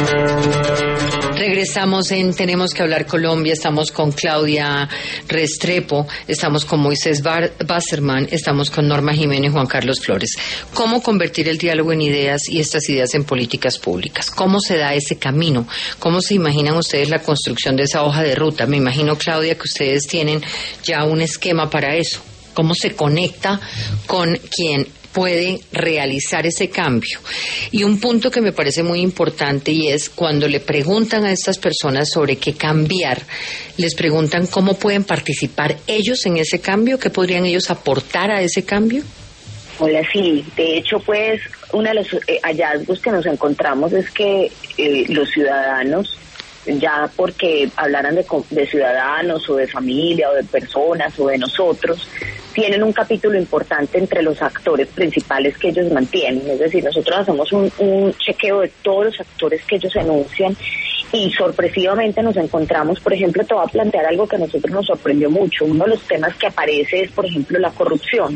Regresamos en Tenemos que hablar Colombia, estamos con Claudia Restrepo, estamos con Moisés Basserman, estamos con Norma Jiménez, Juan Carlos Flores. ¿Cómo convertir el diálogo en ideas y estas ideas en políticas públicas? ¿Cómo se da ese camino? ¿Cómo se imaginan ustedes la construcción de esa hoja de ruta? Me imagino, Claudia, que ustedes tienen ya un esquema para eso. ¿Cómo se conecta con quien puede realizar ese cambio? Y un punto que me parece muy importante, y es cuando le preguntan a estas personas sobre qué cambiar, les preguntan cómo pueden participar ellos en ese cambio, qué podrían ellos aportar a ese cambio. Hola, sí, de hecho, pues, uno de los hallazgos que nos encontramos es que los ciudadanos, ya porque hablaran de ciudadanos o de familia o de personas o de nosotros, tienen un capítulo importante entre los actores principales que ellos mantienen. Es decir, nosotros hacemos un chequeo de todos los actores que ellos enuncian y sorpresivamente nos encontramos, por ejemplo, te voy a plantear algo que a nosotros nos sorprendió mucho. Uno de los temas que aparece es, por ejemplo, la corrupción.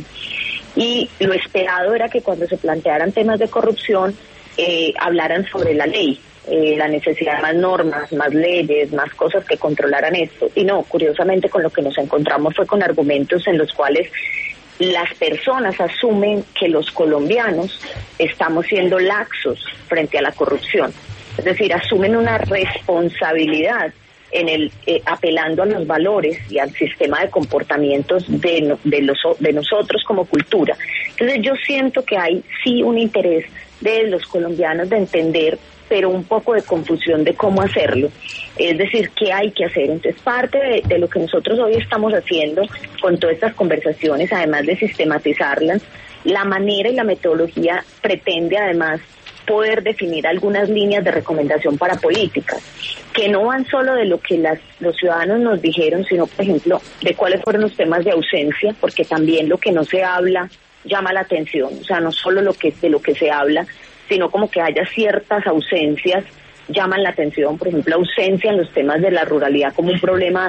Y lo esperado era que cuando se plantearan temas de corrupción, hablaran sobre la ley. La necesidad de más normas, más leyes, más cosas que controlaran esto. Y no, curiosamente con lo que nos encontramos fue con argumentos en los cuales las personas asumen que los colombianos estamos siendo laxos frente a la corrupción. Es decir, asumen una responsabilidad en apelando a los valores y al sistema de comportamientos de nosotros como cultura. Entonces yo siento que hay sí un interés de los colombianos de entender, pero un poco de confusión de cómo hacerlo, es decir, qué hay que hacer. Entonces, parte de lo que nosotros hoy estamos haciendo con todas estas conversaciones, además de sistematizarlas, la manera y la metodología pretende además poder definir algunas líneas de recomendación para políticas, que no van solo de lo que los ciudadanos nos dijeron, sino, por ejemplo, de cuáles fueron los temas de ausencia, porque también lo que no se habla llama la atención, o sea, no solo de lo que se habla, sino como que haya ciertas ausencias llaman la atención. Por ejemplo, ausencia en los temas de la ruralidad como un problema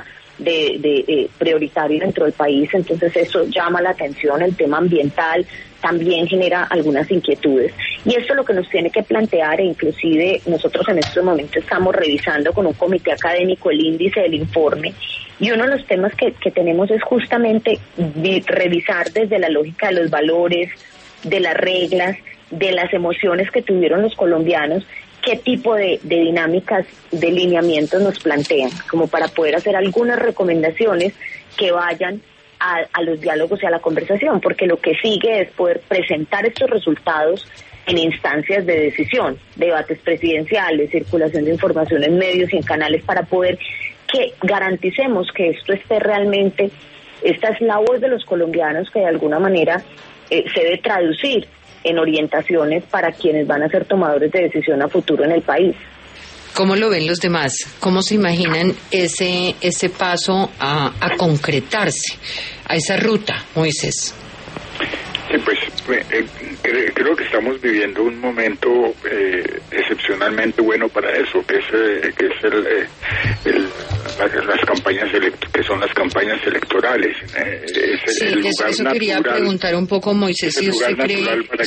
de prioritario dentro del país, entonces eso llama la atención. El tema ambiental también genera algunas inquietudes, y esto es lo que nos tiene que plantear, e inclusive nosotros en este momento estamos revisando con un comité académico el índice del informe, y uno de los temas que tenemos es justamente revisar desde la lógica de los valores, de las reglas, de las emociones que tuvieron los colombianos, qué tipo de dinámicas, de lineamientos nos plantean, como para poder hacer algunas recomendaciones que vayan a los diálogos y a la conversación, porque lo que sigue es poder presentar estos resultados en instancias de decisión, debates presidenciales, circulación de información en medios y en canales, para poder que garanticemos que esto esté realmente, esta es la voz de los colombianos que de alguna manera se debe traducir en orientaciones para quienes van a ser tomadores de decisión a futuro en el país. ¿Cómo lo ven los demás? ¿Cómo se imaginan ese paso a concretarse, a esa ruta, Moisés? Sí, pues creo que estamos viviendo un momento excepcionalmente bueno para eso, que es las campañas que son las campañas electorales. Sí, eso quería preguntar un poco, Moisés, si usted cree para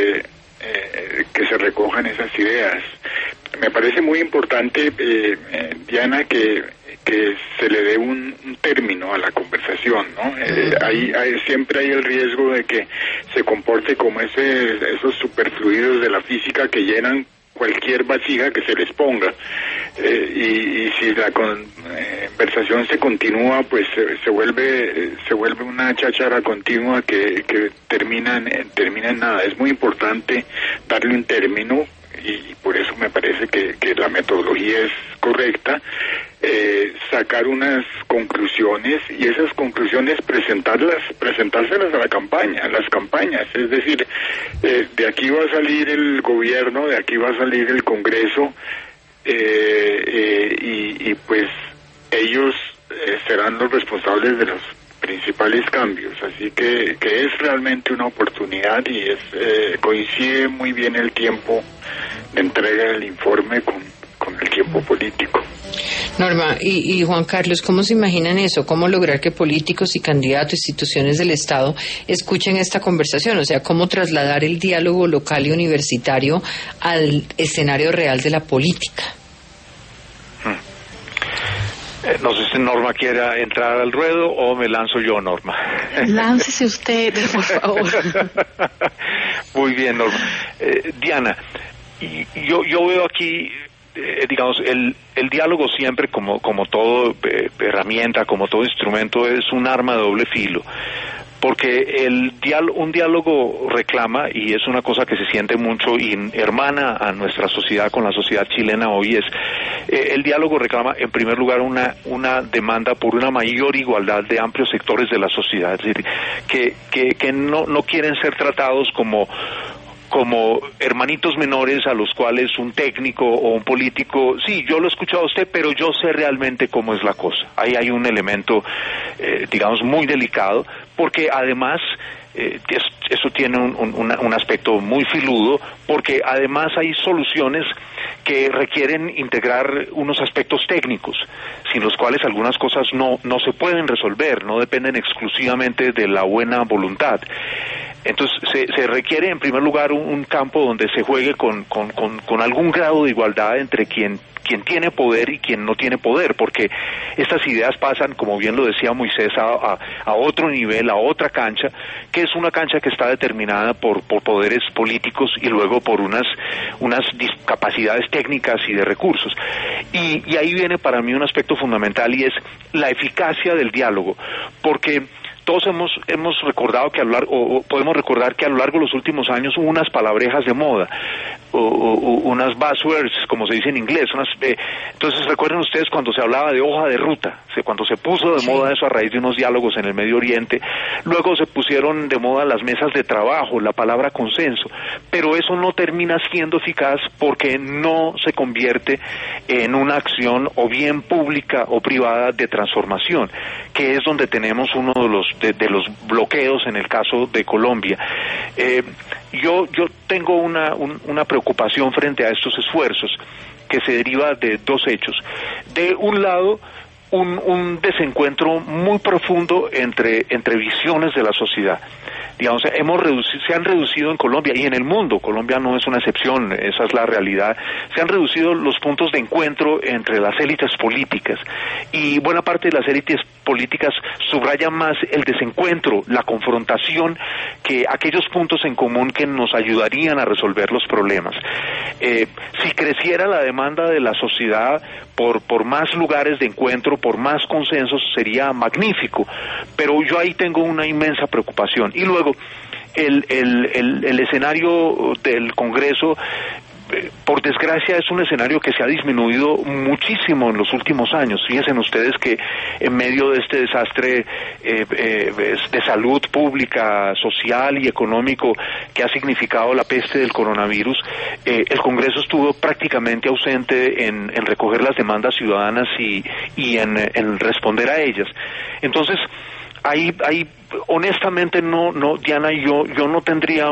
que se recojan esas ideas. Me parece muy importante, Diana, que se le dé un término a la conversación, ¿no? Siempre hay el riesgo de que se comporte como esos superfluidos de la física que llenan cualquier vasija que se les ponga, y si la conversación se continúa, pues se vuelve una cháchara continua que termina en nada. Es muy importante darle un término, y por eso me parece que la metodología es correcta, sacar unas conclusiones, y esas conclusiones presentárselas a las campañas, es decir, de aquí va a salir el gobierno, de aquí va a salir el Congreso, y pues ellos serán los responsables de los principales cambios, así que es realmente una oportunidad, y coincide muy bien el tiempo de entrega del informe con el tiempo grupo político. Norma y Juan Carlos, ¿cómo se imaginan eso? ¿Cómo lograr que políticos y candidatos, instituciones del Estado escuchen esta conversación? O sea, ¿cómo trasladar el diálogo local y universitario al escenario real de la política? No sé si Norma quiera entrar al ruedo o me lanzo yo, Norma. Láncese usted, por favor. Muy bien, Norma. Diana, yo veo aquí, digamos, el diálogo siempre, como todo herramienta, como todo instrumento, es un arma de doble filo. Porque un diálogo reclama, y es una cosa que se siente mucho y hermana a nuestra sociedad con la sociedad chilena hoy, el diálogo reclama en primer lugar una demanda por una mayor igualdad de amplios sectores de la sociedad, es decir, que no quieren ser tratados como hermanitos menores a los cuales un técnico o un político, sí, yo lo he escuchado a usted, pero yo sé realmente cómo es la cosa. Ahí hay un elemento, digamos, muy delicado, porque además eso tiene un aspecto muy filudo, porque además hay soluciones que requieren integrar unos aspectos técnicos, sin los cuales algunas cosas no se pueden resolver, no dependen exclusivamente de la buena voluntad. Entonces se requiere en primer lugar un campo donde se juegue con algún grado de igualdad entre quien tiene poder y quien no tiene poder, porque estas ideas pasan, como bien lo decía Moisés, a otro nivel, a otra cancha, que es una cancha que está determinada por poderes políticos y luego por unas discapacidades técnicas y de recursos. Y ahí viene para mí un aspecto fundamental, y es la eficacia del diálogo, porque todos hemos recordado que podemos recordar que a lo largo de los últimos años hubo unas palabrejas de moda, unas buzzwords, como se dice en inglés. Entonces recuerden ustedes cuando se hablaba de hoja de ruta, cuando se puso de moda eso a raíz de unos diálogos en el Medio Oriente, luego se pusieron de moda las mesas de trabajo, la palabra consenso, pero eso no termina siendo eficaz porque no se convierte en una acción o bien pública o privada de transformación, que es donde tenemos uno de los bloqueos en el caso de Colombia. Yo tengo una preocupación frente a estos esfuerzos que se deriva de dos hechos. De un lado, un desencuentro muy profundo entre visiones de la sociedad. Digamos, se han reducido en Colombia y en el mundo, Colombia no es una excepción, esa es la realidad, se han reducido los puntos de encuentro entre las élites políticas, y buena parte de las élites políticas subrayan más el desencuentro, la confrontación, que aquellos puntos en común que nos ayudarían a resolver los problemas. Si creciera la demanda de la sociedad por más lugares de encuentro, por más consensos, sería magnífico, pero yo ahí tengo una inmensa preocupación. Y luego, el escenario del Congreso, por desgracia, es un escenario que se ha disminuido muchísimo en los últimos años. Fíjense ustedes que en medio de este desastre de salud pública, social y económico que ha significado la peste del coronavirus, el Congreso estuvo prácticamente ausente en recoger las demandas ciudadanas y en responder a ellas. Entonces, ahí honestamente no, Diana, yo no tendría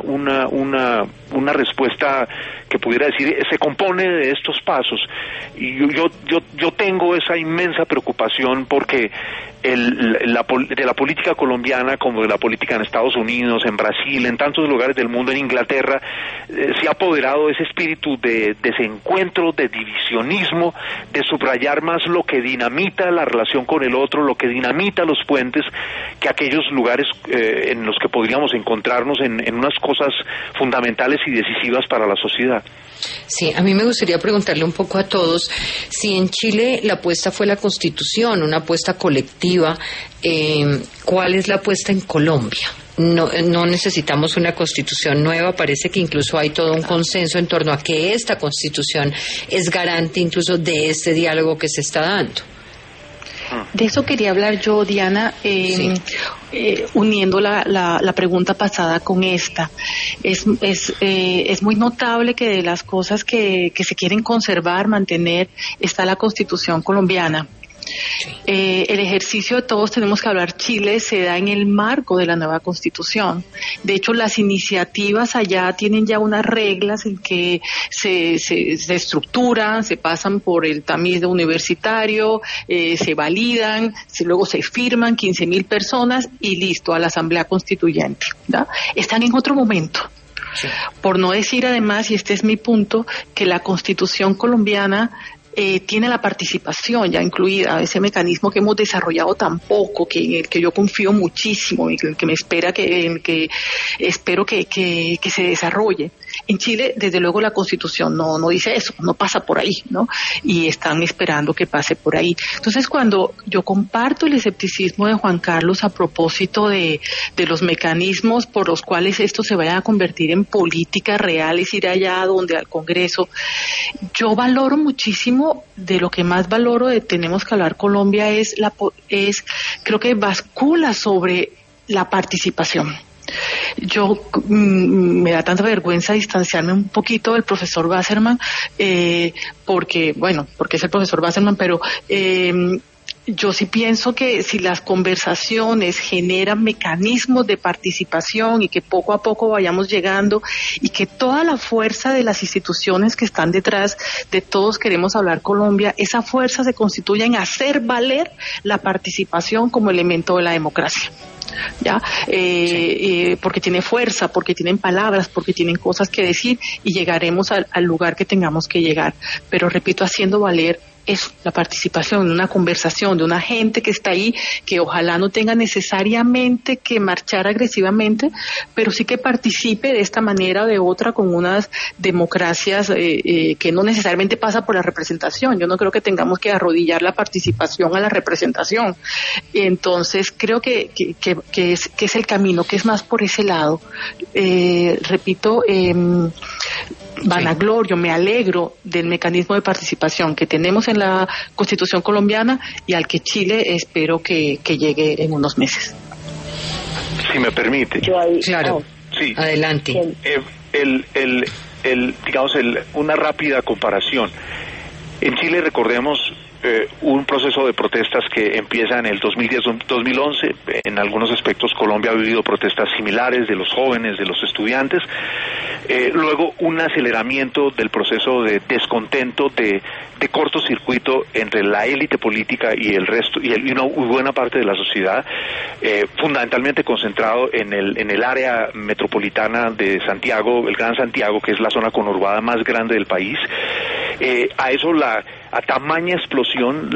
una respuesta que pudiera decir se compone de estos pasos, y yo tengo esa inmensa preocupación porque de la política colombiana, como de la política en Estados Unidos, en Brasil, en tantos lugares del mundo, en Inglaterra, se ha apoderado ese espíritu de desencuentro, de divisionismo, de subrayar más lo que dinamita la relación con el otro, lo que dinamita los puentes, que aquellos lugares en los que podríamos encontrarnos en unas cosas fundamentales y decisivas para la sociedad. Sí, a mí me gustaría preguntarle un poco a todos si en Chile la apuesta fue la Constitución, una apuesta colectiva, ¿cuál es la apuesta en Colombia? No necesitamos una Constitución nueva, parece que incluso hay todo un consenso en torno a que esta Constitución es garante incluso de este diálogo que se está dando. De eso quería hablar yo, Diana, sí. Uniendo la pregunta pasada con esta. Es muy notable que de las cosas que se quieren conservar, mantener, está la Constitución colombiana. El ejercicio de todos tenemos que hablar Chile se da en el marco de la nueva Constitución. De hecho, las iniciativas allá tienen ya unas reglas en que se estructuran, se pasan por el tamiz universitario, se validan, luego se firman 15.000 personas y listo, a la Asamblea Constituyente, ¿verdad? Están en otro momento. Sí. Por no decir además, y este es mi punto, que la Constitución colombiana tiene la participación ya incluida, ese mecanismo que hemos desarrollado tan poco, en el que yo confío muchísimo y que me espero que se desarrolle. En Chile, desde luego, la Constitución no dice eso, no pasa por ahí, ¿no? Y están esperando que pase por ahí. Entonces, cuando yo comparto el escepticismo de Juan Carlos a propósito de los mecanismos por los cuales esto se vaya a convertir en políticas reales, ir allá donde al Congreso, yo valoro muchísimo, de lo que más valoro de Tenemos que Hablar Colombia creo que bascula sobre la participación. Yo me da tanta vergüenza distanciarme un poquito del profesor Wasserman, porque es el profesor Wasserman, pero yo sí pienso que si las conversaciones generan mecanismos de participación y que poco a poco vayamos llegando y que toda la fuerza de las instituciones que están detrás de Todos Queremos Hablar Colombia, esa fuerza se constituye en hacer valer la participación como elemento de la democracia. ¿Ya? Porque tiene fuerza, porque tienen palabras, porque tienen cosas que decir y llegaremos al lugar que tengamos que llegar. Pero repito, haciendo valer es la participación en una conversación de una gente que está ahí, que ojalá no tenga necesariamente que marchar agresivamente, pero sí que participe de esta manera o de otra con unas democracias que no necesariamente pasa por la representación. Yo no creo que tengamos que arrodillar la participación a la representación. Entonces creo que es el camino, que es más por ese lado. Repito, vanaglorio, me alegro del mecanismo de participación que tenemos en la Constitución colombiana y al que Chile espero que llegue en unos meses. Si me permite. Claro. Sí. Adelante. Una rápida comparación. En Chile, recordemos, un proceso de protestas que empieza en el 2010-2011. En algunos aspectos Colombia ha vivido protestas similares de los jóvenes, de los estudiantes. Luego un aceleramiento del proceso de descontento, de cortocircuito entre la élite política y el resto, y una buena parte de la sociedad, fundamentalmente concentrado en el área metropolitana de Santiago, el Gran Santiago, que es la zona conurbada más grande del país. A tamaña explosión,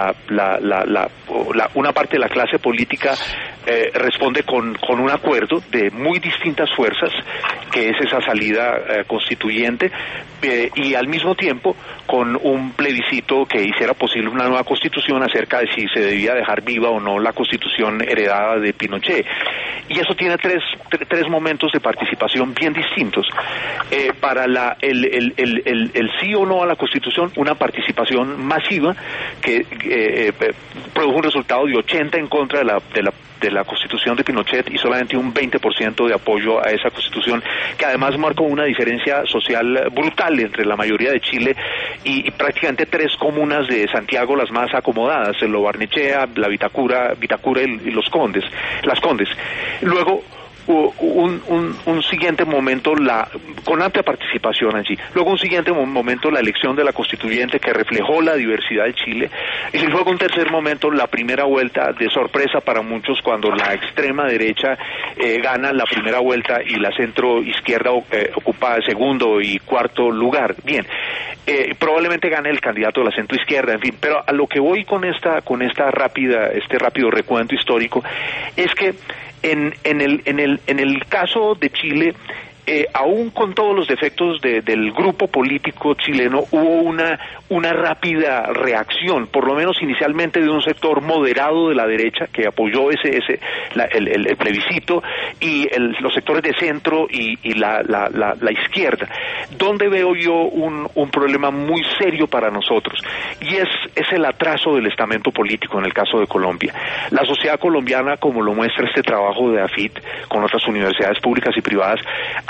una parte de la clase política responde con un acuerdo de muy distintas fuerzas, que es esa salida constituyente, y al mismo tiempo con un plebiscito que hiciera posible una nueva constitución acerca de si se debía dejar viva o no la constitución heredada de Pinochet. Y eso tiene tres momentos de participación bien distintos. Para el sí o no a la constitución, una participación masiva que produjo un resultado de 80 en contra de la constitución de Pinochet y solamente un 20% de apoyo a esa constitución, que además marcó una diferencia social brutal entre la mayoría de Chile y prácticamente tres comunas de Santiago, las más acomodadas, el Lo Barnechea, la Vitacura y las Condes. Luego un siguiente momento con amplia participación allí, luego un siguiente momento la elección de la constituyente, que reflejó la diversidad de Chile, y luego un tercer momento la primera vuelta, de sorpresa para muchos, cuando la extrema derecha gana la primera vuelta y la centro izquierda ocupa segundo y cuarto lugar. Bien, probablemente gane el candidato de la centro izquierda, en fin, pero a lo que voy con este rápido recuento histórico es que en el caso de Chile, aún con todos los defectos del grupo político chileno, hubo una rápida reacción, por lo menos inicialmente, de un sector moderado de la derecha que apoyó el plebiscito, y los sectores de centro y la izquierda. Donde veo yo un problema muy serio para nosotros, y es el atraso del estamento político en el caso de Colombia. La sociedad colombiana, como lo muestra este trabajo de AFIT con otras universidades públicas y privadas,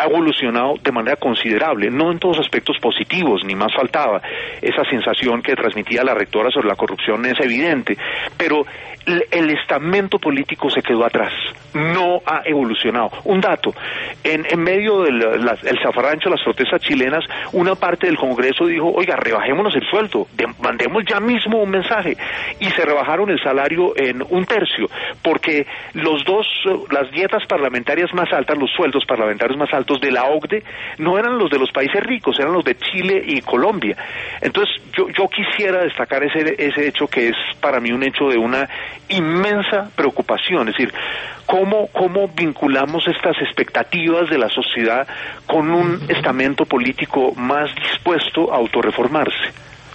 ha evolucionado de manera considerable, no en todos aspectos positivos, ni más faltaba. Esa sensación que transmitía la rectora sobre la corrupción es evidente, pero el estamento político se quedó atrás, no ha evolucionado. Un dato, en medio del zafarrancho, las protestas chilenas, una parte del Congreso dijo, oiga, rebajémonos el sueldo, mandemos ya mismo un mensaje, y se rebajaron el salario en 1/3, porque las dietas parlamentarias más altas, los sueldos parlamentarios más altos de la OCDE, no eran los de los países ricos, eran los de Chile y Colombia. Entonces, yo quisiera destacar ese hecho, que es para mí un hecho de una inmensa preocupación, es decir, cómo vinculamos estas expectativas de la sociedad con un estamento político más dispuesto a autorreformarse.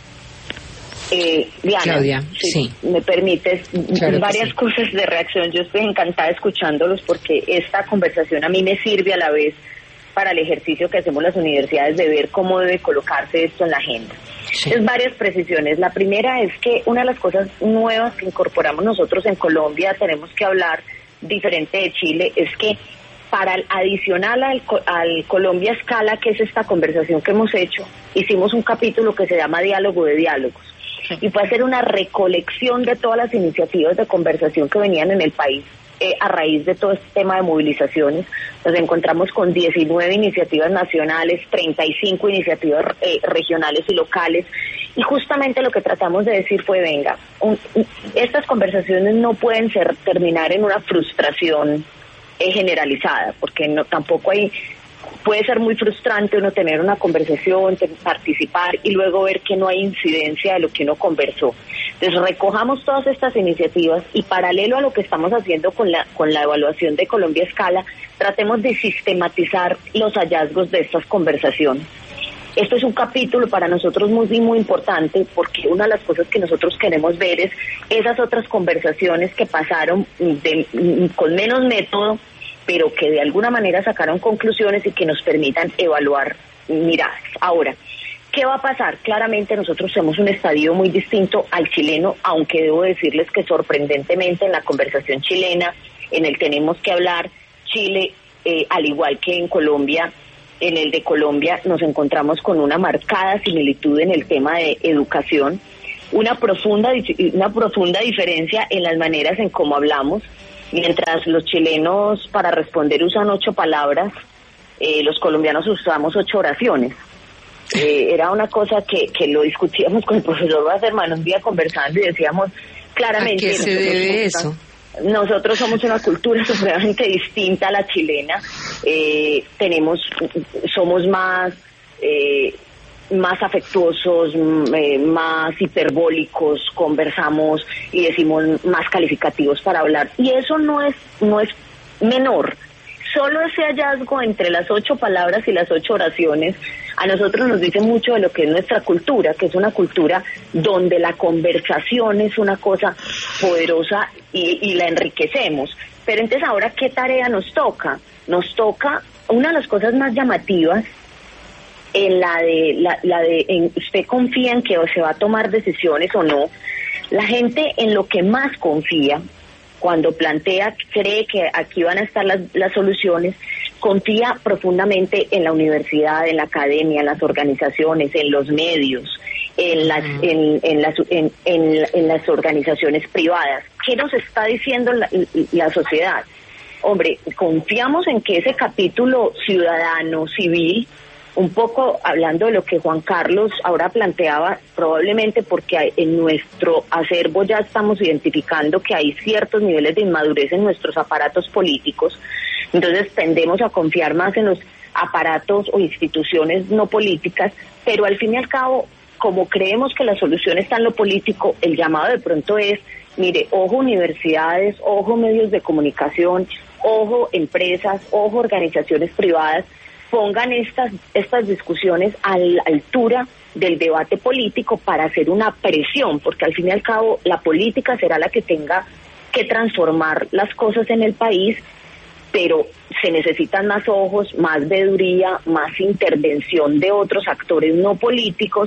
Diana, Claudia, si me permites, claro, varias cosas de reacción. Yo estoy encantada escuchándolos porque esta conversación a mí me sirve a la vez para el ejercicio que hacemos las universidades de ver cómo debe colocarse esto en la agenda. Sí. Es varias precisiones. La primera es que una de las cosas nuevas que incorporamos nosotros en Colombia, tenemos que hablar diferente de Chile, es que para adicional al Colombia Escala, que es esta conversación que hemos hecho, hicimos un capítulo que se llama Diálogo de Diálogos, y fue hacer una recolección de todas las iniciativas de conversación que venían en el país a raíz de todo este tema de movilizaciones. Nos encontramos con 19 iniciativas nacionales, 35 iniciativas regionales y locales, y justamente lo que tratamos de decir fue, venga, estas conversaciones no pueden terminar en una frustración generalizada, porque tampoco puede ser muy frustrante uno tener una conversación, participar y luego ver que no hay incidencia de lo que uno conversó. Entonces recojamos todas estas iniciativas y, paralelo a lo que estamos haciendo con la evaluación de Colombia Escala, tratemos de sistematizar los hallazgos de estas conversaciones. Esto es un capítulo para nosotros muy importante, porque una de las cosas que nosotros queremos ver es esas otras conversaciones que pasaron con menos método, pero que de alguna manera sacaron conclusiones y que nos permitan evaluar miradas. Ahora, ¿qué va a pasar? Claramente nosotros somos un estadio muy distinto al chileno, aunque debo decirles que sorprendentemente en la conversación chilena, en el tenemos que hablar, Chile, al igual que en Colombia, en el de Colombia nos encontramos con una marcada similitud en el tema de educación, una profunda diferencia en las maneras en cómo hablamos. Mientras los chilenos para responder usan 8 palabras, los colombianos usamos 8 oraciones. Era una cosa que lo discutíamos con el profesor Wasserman un día conversando y decíamos claramente... ¿A qué se debe eso? Nosotros somos una cultura supremamente distinta a la chilena. Somos más afectuosos, más hiperbólicos, conversamos y decimos más calificativos para hablar, y eso no es menor. Solo ese hallazgo entre las 8 palabras y las 8 oraciones a nosotros nos dice mucho de lo que es nuestra cultura, que es una cultura donde la conversación es una cosa poderosa y la enriquecemos. Pero entonces ahora, ¿qué tarea nos toca? Nos toca, una de las cosas más llamativas, usted confía en que se va a tomar decisiones o no. La gente en lo que más confía, cuando cree que aquí van a estar las soluciones, confía profundamente en la universidad, en la academia, en las organizaciones, en los medios, en las organizaciones privadas. ¿Qué nos está diciendo la sociedad? Hombre, confiamos en que ese capítulo ciudadano, civil, un poco hablando de lo que Juan Carlos ahora planteaba, probablemente porque en nuestro acervo ya estamos identificando que hay ciertos niveles de inmadurez en nuestros aparatos políticos, entonces tendemos a confiar más en los aparatos o instituciones no políticas, pero al fin y al cabo, como creemos que la solución está en lo político, el llamado de pronto es, mire, ojo universidades, ojo medios de comunicación, ojo empresas, ojo organizaciones privadas, pongan estas discusiones a la altura del debate político para hacer una presión, porque al fin y al cabo la política será la que tenga que transformar las cosas en el país, pero se necesitan más ojos, más veeduría, más intervención de otros actores no políticos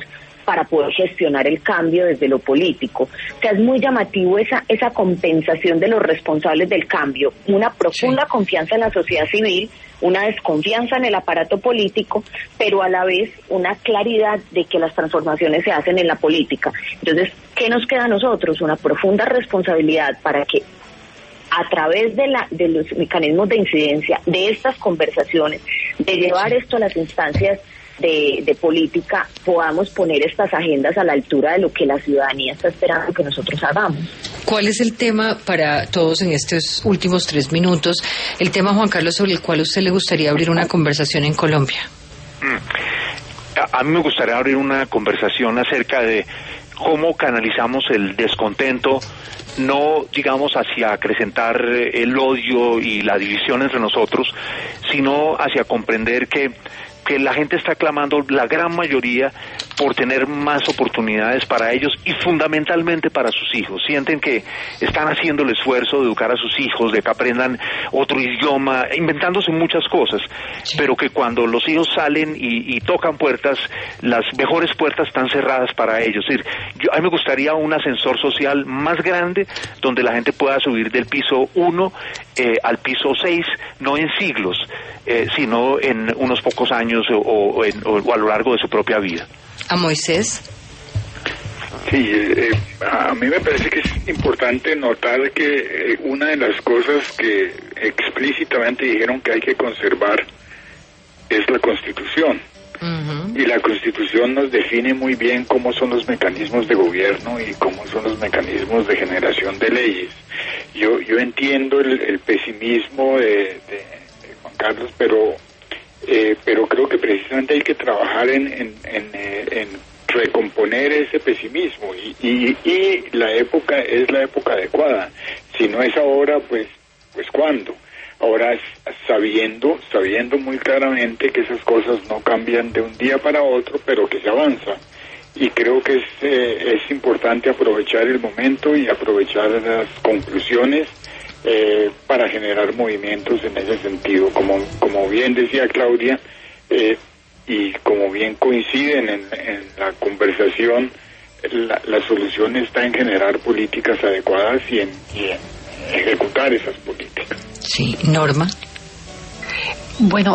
para poder gestionar el cambio desde lo político. O sea, es muy llamativo esa compensación de los responsables del cambio, una profunda confianza en la sociedad civil, una desconfianza en el aparato político, pero a la vez una claridad de que las transformaciones se hacen en la política. Entonces, ¿qué nos queda a nosotros? Una profunda responsabilidad para que a través de los mecanismos de incidencia, de estas conversaciones, de llevar esto a las instancias de política, podamos poner estas agendas a la altura de lo que la ciudadanía está esperando que nosotros hagamos. ¿Cuál es el tema para todos en estos últimos 3 minutos? El tema, Juan Carlos, sobre el cual a usted le gustaría abrir una conversación en Colombia. A mí me gustaría abrir una conversación acerca de cómo canalizamos el descontento, no digamos hacia acrecentar el odio y la división entre nosotros, sino hacia comprender que la gente está clamando, la gran mayoría, por tener más oportunidades para ellos y fundamentalmente para sus hijos. Sienten que están haciendo el esfuerzo de educar a sus hijos, de que aprendan otro idioma, inventándose muchas cosas, pero que cuando los hijos salen y tocan puertas, las mejores puertas están cerradas para ellos. Es decir, a mí me gustaría un ascensor social más grande donde la gente pueda subir del piso 1 al piso 6, no en siglos, sino en unos pocos años o a lo largo de su propia vida. ¿A Moisés? Sí, a mí me parece que es importante notar que una de las cosas que explícitamente dijeron que hay que conservar es la Constitución. Uh-huh. Y la Constitución nos define muy bien cómo son los mecanismos de gobierno y cómo son los mecanismos de generación de leyes. Yo entiendo el pesimismo de Juan Carlos, pero creo que precisamente hay que trabajar en recomponer ese pesimismo y la época es la época adecuada. Si no es ahora, pues ¿cuándo? Ahora, sabiendo muy claramente que esas cosas no cambian de un día para otro, pero que se avanza. Y creo que es importante aprovechar el momento y aprovechar las conclusiones para generar movimientos en ese sentido. Como bien decía Claudia, y como bien coinciden en la conversación, la solución está en generar políticas adecuadas y en ejecutar esas políticas. Sí, Norma. Bueno,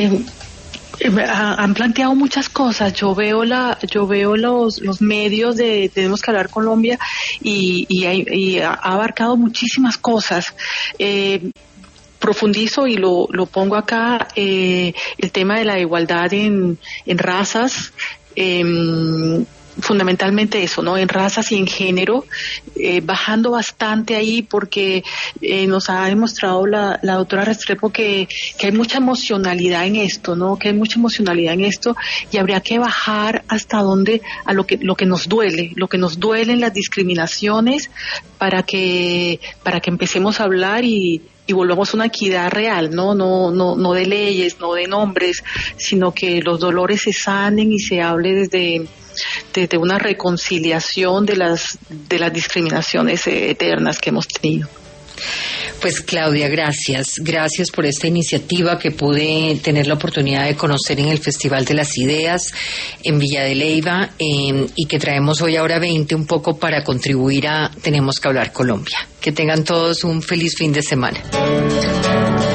han planteado muchas cosas. Yo veo los medios de Tenemos que Hablar Colombia y ha abarcado muchísimas cosas. Profundizo y lo pongo acá, el tema de la igualdad en razas, fundamentalmente eso, ¿no? En razas y en género, bajando bastante ahí porque nos ha demostrado la doctora Restrepo que hay mucha emocionalidad en esto, ¿no? Que hay mucha emocionalidad en esto y habría que bajar hasta donde a lo que nos duelen las discriminaciones para que empecemos a hablar y volvamos a una equidad real, no de leyes, no de nombres, sino que los dolores se sanen y se hable desde una reconciliación de las discriminaciones eternas que hemos tenido. Pues Claudia, gracias por esta iniciativa que pude tener la oportunidad de conocer en el Festival de las Ideas en Villa de Leyva y que traemos hoy a Hora 20 un poco para contribuir a Tenemos que Hablar Colombia. Que tengan todos un feliz fin de semana.